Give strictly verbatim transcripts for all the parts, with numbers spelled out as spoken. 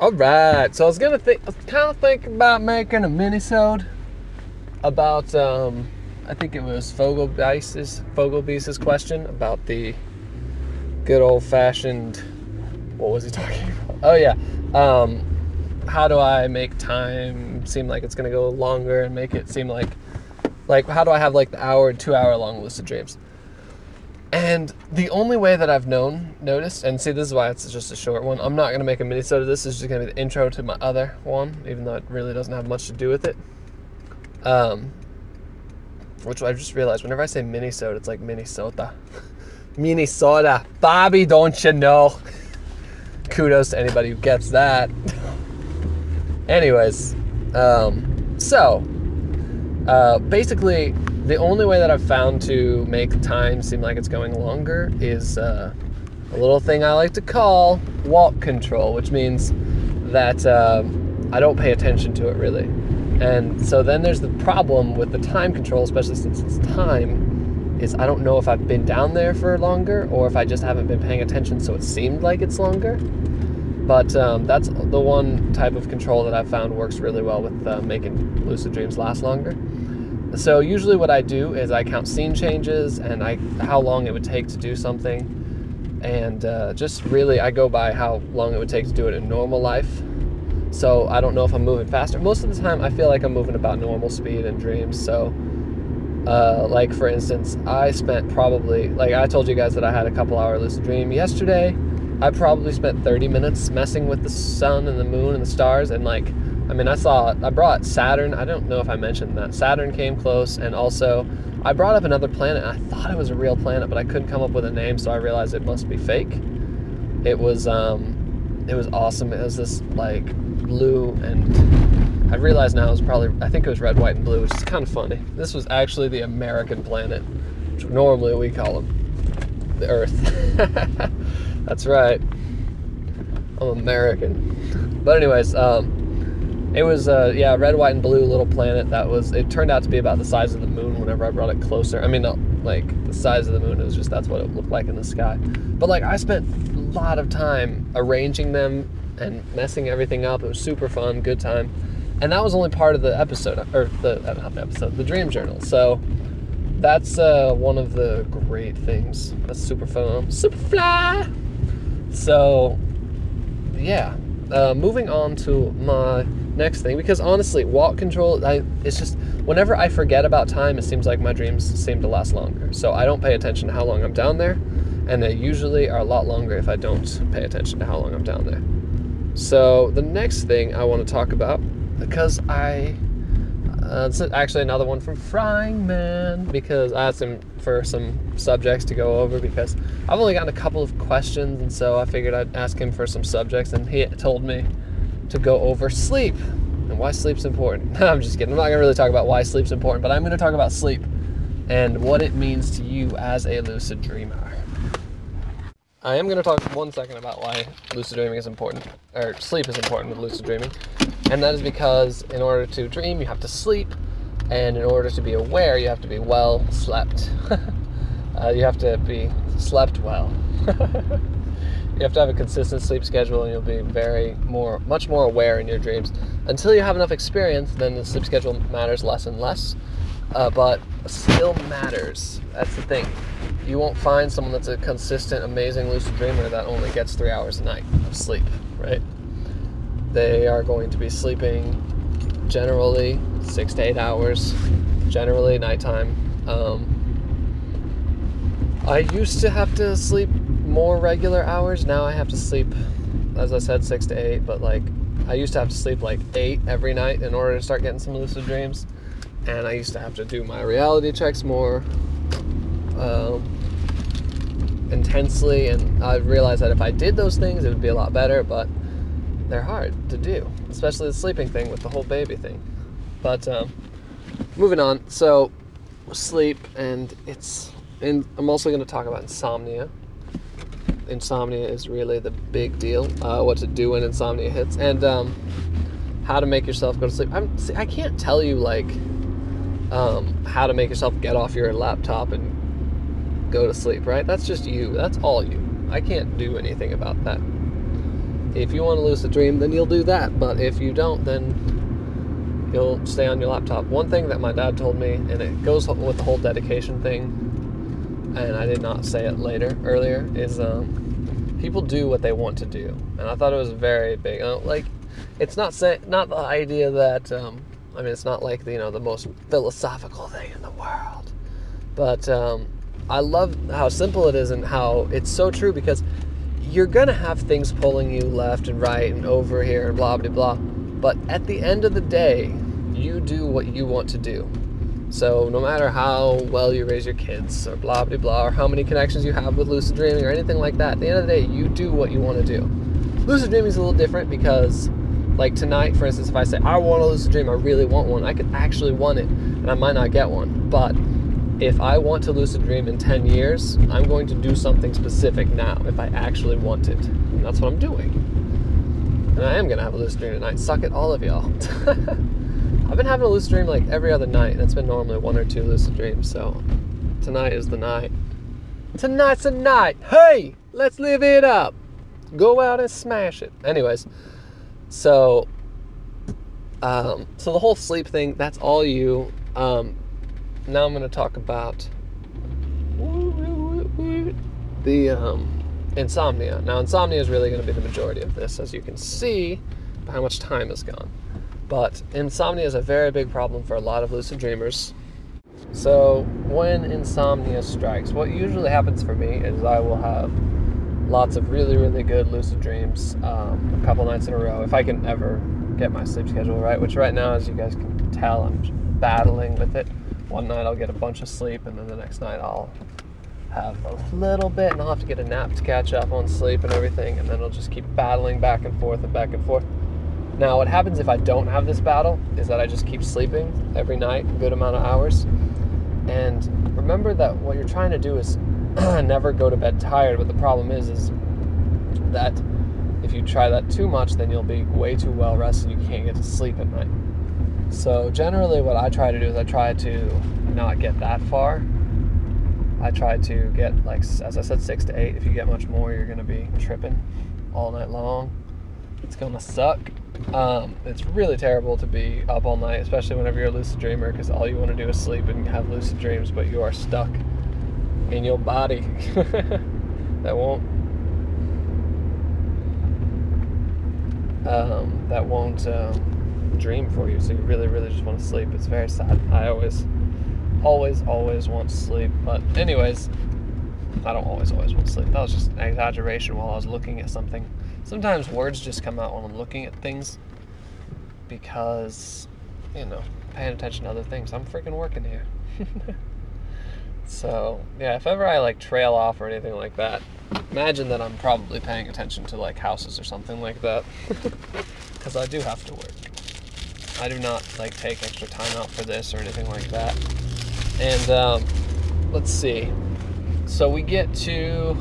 All right, so I was gonna think, I was kind of thinking about making a mini-sode about, um, I think it was Fogelbeiss's, Fogelbeiss's question about the good old-fashioned, what was he talking about? Oh yeah, um, how do I make time seem like it's gonna go longer and make it seem like, like how do I have like the hour and two hour long lucid dreams? And the only way that I've known, noticed, and see, this is why it's just a short one. I'm not going to make a mini-sode of this. This is just going to be the intro to my other one, even though it really doesn't have much to do with it. Um, which I just realized, whenever I say mini-sode, it's like Minnesota. Minnesota. Bobby, don't you know? Kudos to anybody who gets that. Anyways, um, so, uh, basically, the only way that I've found to make time seem like it's going longer is uh, a little thing I like to call walk control, which means that uh, I don't pay attention to it really. And so then there's the problem with the time control, especially since it's time, is I don't know if I've been down there for longer or if I just haven't been paying attention so it seemed like it's longer. But um, that's the one type of control that I've found works really well with uh, making lucid dreams last longer. So usually what I do is I count scene changes and I how long it would take to do something, and uh, just really I go by how long it would take to do it in normal life. So I don't know if I'm moving faster. Most of the time I feel like I'm moving about normal speed in dreams. So uh, like for instance, I spent probably, like I told you guys that I had a couple hour lucid dream yesterday. I probably spent thirty minutes messing with the sun and the moon and the stars, and like I mean, I saw, I brought Saturn. I don't know if I mentioned that. Saturn came close, and also I brought up another planet. I thought it was a real planet, but I couldn't come up with a name, so I realized it must be fake. It was, um, it was awesome. It was this, like, blue, and I realize now it was probably, I think it was red, white, and blue, which is kind of funny. This was actually the American planet, which normally we call them the Earth. That's right. I'm American. But anyways, um, it was, uh, yeah, red, white, and blue little planet that was, it turned out to be about the size of the moon whenever I brought it closer. I mean, not like the size of the moon, it was just, that's what it looked like in the sky. But like, I spent a lot of time arranging them and messing everything up. It was super fun, good time. And that was only part of the episode, or the, not the episode, the dream journal. So that's uh, one of the great things. That's super fun. Super fly! So, yeah. Uh, moving on to my next thing, because honestly, walk control, I, it's just, whenever I forget about time, it seems like my dreams seem to last longer. So I don't pay attention to how long I'm down there, and they usually are a lot longer if I don't pay attention to how long I'm down there. So the next thing I want to talk about, because I, uh, this is actually another one from Frying Man, because I asked him for some subjects to go over, because I've only gotten a couple of questions, and so I figured I'd ask him for some subjects, and he told me to go over sleep and why sleep's important. I'm just kidding. I'm not going to really talk about why sleep's important, but I'm going to talk about sleep and what it means to you as a lucid dreamer. I am going to talk one second about why lucid dreaming is important, or sleep is important with lucid dreaming, and that is because in order to dream, you have to sleep, and in order to be aware, you have to be well slept. uh, you have to be slept well. You have to have a consistent sleep schedule, and you'll be very more, much more aware in your dreams. Until you have enough experience, then the sleep schedule matters less and less, uh, but still matters. That's the thing. You won't find someone that's a consistent, amazing lucid dreamer that only gets three hours a night of sleep, right? They are going to be sleeping generally six to eight hours, generally nighttime. Um, I used to have to sleep more regular hours. Now I have to sleep, as I said, six to eight, but like I used to have to sleep like eight every night in order to start getting some lucid dreams. And I used to have to do my reality checks more um, intensely, and I realized that if I did those things, it would be a lot better, but they're hard to do, especially the sleeping thing with the whole baby thing. But um, moving on, so sleep, and it's, and I'm also going to talk about insomnia. Insomnia is really the big deal, uh, what to do when insomnia hits, and um, how to make yourself go to sleep. I'm, see, I can't tell you, like, um, how to make yourself get off your laptop and go to sleep, right? That's just you. That's all you. I can't do anything about that. If you want to lucid dream, then you'll do that. But if you don't, then you'll stay on your laptop. One thing that my dad told me, and it goes with the whole dedication thing, and I did not say it later, earlier, is um, people do what they want to do. And I thought it was very big. Uh, like, it's not say, not the idea that, um, I mean, it's not like, you know, the most philosophical thing in the world. But um, I love how simple it is and how it's so true, because you're going to have things pulling you left and right and over here and blah, blah, blah. But at the end of the day, you do what you want to do. So no matter how well you raise your kids or blah, blah, blah, or how many connections you have with lucid dreaming or anything like that, at the end of the day, you do what you want to do. Lucid dreaming is a little different because, like tonight, for instance, if I say, I want a lucid dream, I really want one, I could actually want it, and I might not get one. But if I want to lucid dream in ten years, I'm going to do something specific now if I actually want it. And that's what I'm doing. And I am going to have a lucid dream tonight. Suck it, all of y'all. I've been having a lucid dream like every other night, and it's been normally one or two lucid dreams, so tonight is the night. Tonight's the night! Hey! Let's live it up! Go out and smash it. Anyways, so, um, so the whole sleep thing, that's all you. Um, now I'm going to talk about the um, insomnia. Now, insomnia is really going to be the majority of this, as you can see by how much time has gone. But insomnia is a very big problem for a lot of lucid dreamers. So when insomnia strikes, what usually happens for me is I will have lots of really, really good lucid dreams um, a couple nights in a row, if I can ever get my sleep schedule right, which right now, as you guys can tell, I'm battling with it. One night I'll get a bunch of sleep, and then the next night I'll have a little bit, and I'll have to get a nap to catch up on sleep and everything, and then I'll just keep battling back and forth and back and forth. Now, what happens if I don't have this battle is that I just keep sleeping every night, a good amount of hours. And remember that what you're trying to do is never go to bed tired, but the problem is, is that if you try that too much, then you'll be way too well rested and you can't get to sleep at night. So generally what I try to do is I try to not get that far. I try to get, like, as I said, six to eight. If you get much more, you're going to be tripping all night long. It's going to suck. Um, it's really terrible to be up all night, especially whenever you're a lucid dreamer, because all you want to do is sleep and have lucid dreams, but you are stuck in your body. that won't um, that won't um, dream for you, so you really, really just want to sleep. It's very sad. I always, always, always want to sleep, but anyways, I don't always, always want to sleep. That was just an exaggeration while I was looking at something. Sometimes words just come out when I'm looking at things because, you know, paying attention to other things. I'm freaking working here. So, yeah, if ever I, like, trail off or anything like that, imagine that I'm probably paying attention to, like, houses or something like that. Because I do have to work. I do not, like, take extra time out for this or anything like that. And, um, let's see. So we get to...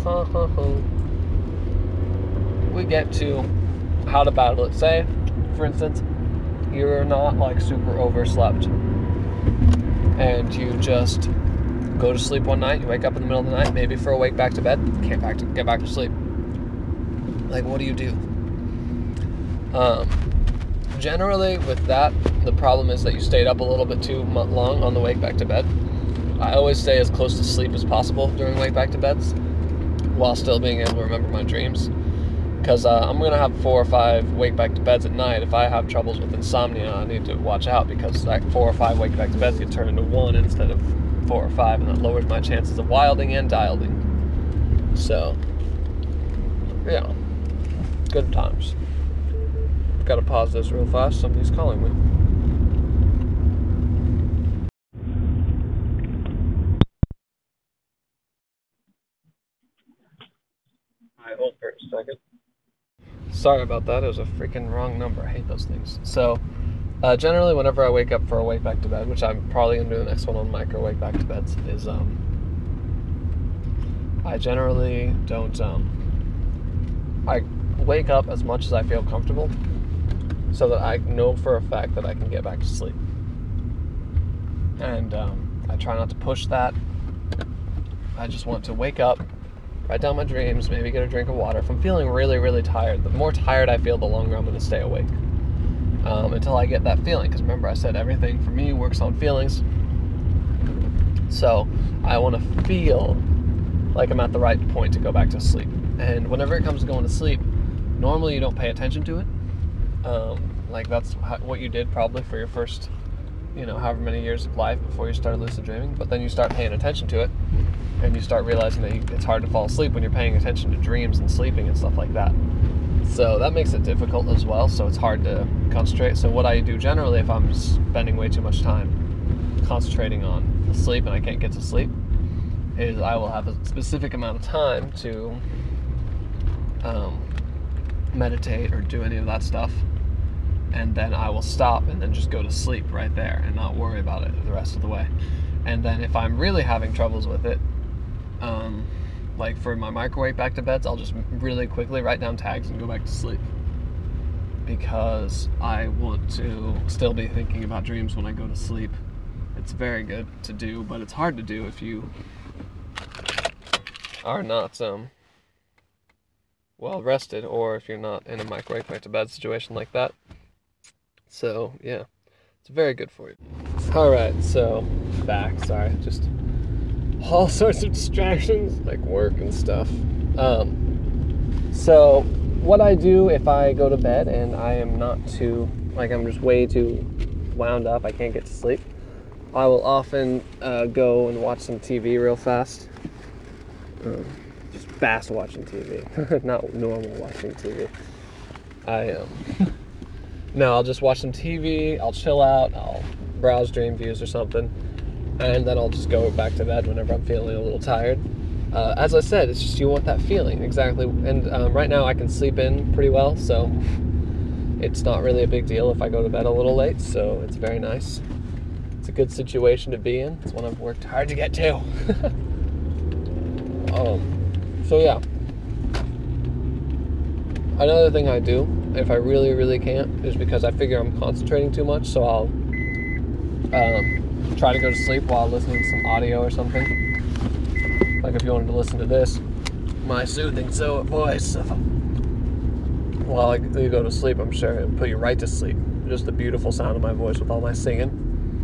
we get to how to battle it. Say, for instance, you're not, like, super overslept. And you just go to sleep one night, you wake up in the middle of the night, maybe for a wake back to bed, can't back to, get back to sleep. Like, what do you do? Um, generally, with that, the problem is that you stayed up a little bit too long on the wake back to bed. I always stay as close to sleep as possible during wake back to beds, while still being able to remember my dreams. Because uh, I'm going to have four or five wake back to beds at night. If I have troubles with insomnia, I need to watch out, because like four or five wake back to beds get turned into one instead of four or five, and that lowers my chances of wilding and dielding. So, yeah, good times. Gotta pause this real fast. Somebody's calling me. Alright, hold for a second. Sorry about that. It was a freaking wrong number. I hate those things. So, uh, generally, whenever I wake up for a wake back to bed, which I'm probably gonna do the next one on micro wake back to beds, is um, I generally don't um, I wake up as much as I feel comfortable, so that I know for a fact that I can get back to sleep. And um, I try not to push that. I just want to wake up write down my dreams, maybe get a drink of water. If I'm feeling really, really tired, the more tired I feel, the longer I'm going to stay awake. Um, until I get that feeling. Because remember, I said everything for me works on feelings. So I want to feel like I'm at the right point to go back to sleep. And whenever it comes to going to sleep, normally you don't pay attention to it. Um, like that's how, what you did probably for your first, you know, however many years of life before you started lucid dreaming. But then you start paying attention to it, and you start realizing that you, it's hard to fall asleep when you're paying attention to dreams and sleeping and stuff like that. So that makes it difficult as well. So it's hard to concentrate. So what I do generally, if I'm spending way too much time concentrating on sleep and I can't get to sleep, is I will have a specific amount of time to um, meditate or do any of that stuff, and then I will stop and then just go to sleep right there and not worry about it the rest of the way. And then if I'm really having troubles with it, um, like for my microwave back to beds, I'll just really quickly write down tags and go back to sleep, because I want to still be thinking about dreams when I go to sleep. It's very good to do, but it's hard to do if you are not um, well rested, or if you're not in a microwave back to bed situation like that. So yeah, it's very good for you. All right, so back. Sorry, just all sorts of distractions like work and stuff. Um, so what I do if I go to bed and I am not too, like I'm just way too wound up, I can't get to sleep, I will often uh, go and watch some T V real fast. Um, just fast watching T V, not normal watching T V. I um, no, I'll just watch some T V, I'll chill out, I'll browse Dreamviews or something, and then I'll just go back to bed whenever I'm feeling a little tired. Uh, as I said, it's just you want that feeling, exactly. And um, right now I can sleep in pretty well, so it's not really a big deal if I go to bed a little late, so it's very nice. It's a good situation to be in. It's one I've worked hard to get to. um, so yeah. Another thing I do, if I really, really can't, is because I figure I'm concentrating too much, so I'll um, try to go to sleep while listening to some audio or something. Like if you wanted to listen to this, my soothing so voice, while you go to sleep, I'm sure it'll put you right to sleep. Just the beautiful sound of my voice with all my singing.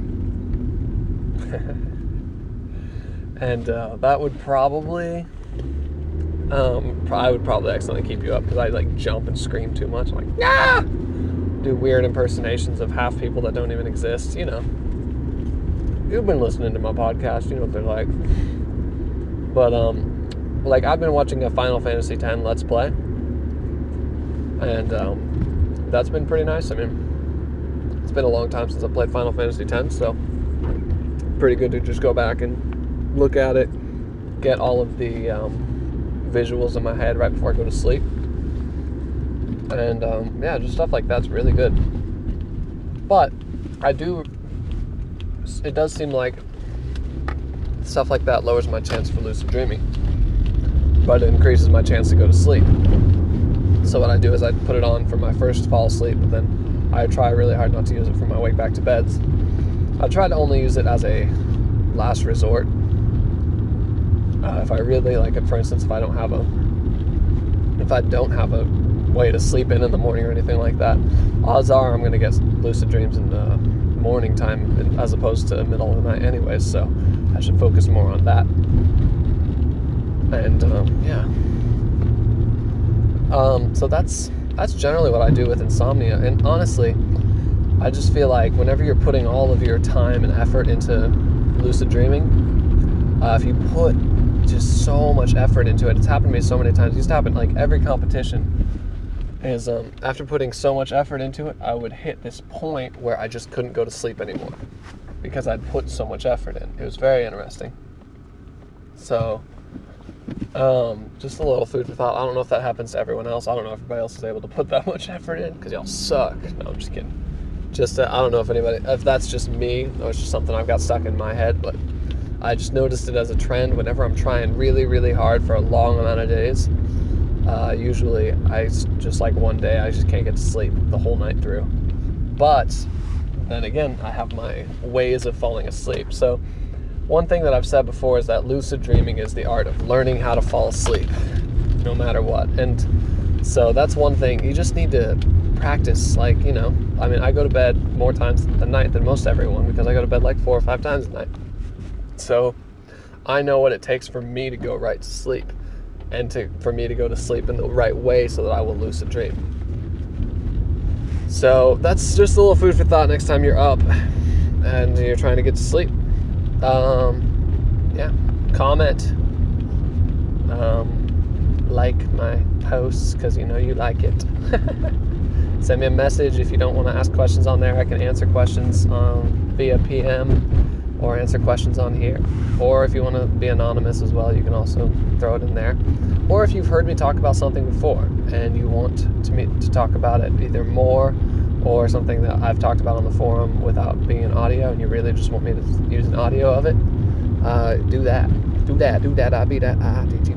And uh, that would probably, um, I would probably accidentally keep you up, because I like jump and scream too much. I'm like, ah! Do weird impersonations of half people that don't even exist, you know. You've been listening to my podcast, you know what they're like. But, um, like, I've been watching a Final Fantasy X Let's Play, and um, that's been pretty nice. I mean, it's been a long time since I played Final Fantasy X, so pretty good to just go back and look at it, get all of the um, visuals in my head right before I go to sleep. And, um, yeah, just stuff like that's really good. But I do, it does seem like stuff like that lowers my chance for lucid dreaming, but it increases my chance to go to sleep. So what I do is I put it on for my first fall asleep, but then I try really hard not to use it for my wake back to beds. I try to only use it as a last resort. Uh, if I really like it, for instance, if I don't have a, if I don't have a way to sleep in in the morning or anything like that, odds are I'm going to get lucid dreams in the morning time as opposed to the middle of the night anyways, so I should focus more on that. And um, yeah, um, so that's that's generally what I do with insomnia. And honestly, I just feel like whenever you're putting all of your time and effort into lucid dreaming, uh, if you put just so much effort into it, it's happened to me so many times. It used to happen like every competition. Is um, after putting so much effort into it, I would hit this point where I just couldn't go to sleep anymore because I'd put so much effort in. It was very interesting. So, um, just a little food for thought. I don't know if that happens to everyone else. I don't know if everybody else is able to put that much effort in, because y'all suck. No, I'm just kidding. Just, uh, I don't know if anybody, if that's just me, or it's just something I've got stuck in my head, but I just noticed it as a trend. Whenever I'm trying really, really hard for a long amount of days, Uh, usually I just like one day I just can't get to sleep the whole night through. But then again, I have my ways of falling asleep. So one thing that I've said before is that lucid dreaming is the art of learning how to fall asleep, no matter what. And so that's one thing. You just need to practice, like, you know, I mean, I go to bed more times a night than most everyone because I go to bed like four or five times a night. So I know what it takes for me to go right to sleep and to for me to go to sleep in the right way so that I will lucid dream. So that's just a little food for thought next time you're up and you're trying to get to sleep. Um, yeah, comment, um, like my posts because you know you like it. Send me a message if you don't want to ask questions on there. I can answer questions um, via P M or answer questions on here. Or if you want to be anonymous as well, you can also throw it in there. Or if you've heard me talk about something before and you want to me to talk about it either more or something that I've talked about on the forum without being an audio and you really just want me to use an audio of it, uh, do that. Do that. Do that. I be that. I